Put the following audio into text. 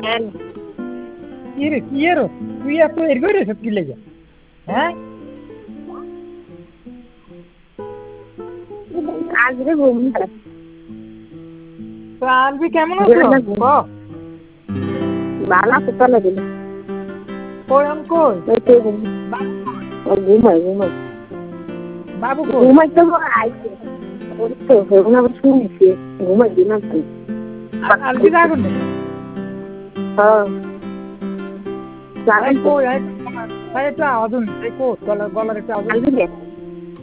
কি এর তুই এত এর করে সব কি লেগে হ্যাঁ আজকে ঘুম তো আলবি কেমন আছো বালা কোথায় দিল কই অঙ্কল বাবু কই ঘুমাই তো আইছে ওই তো এখন আবার শুনেছি ঘুমাই দিন তুই আলবি যাগুন নেই হ্যাঁ কই একটু আওয়াজ নেই কো গলার একটু আওয়াজ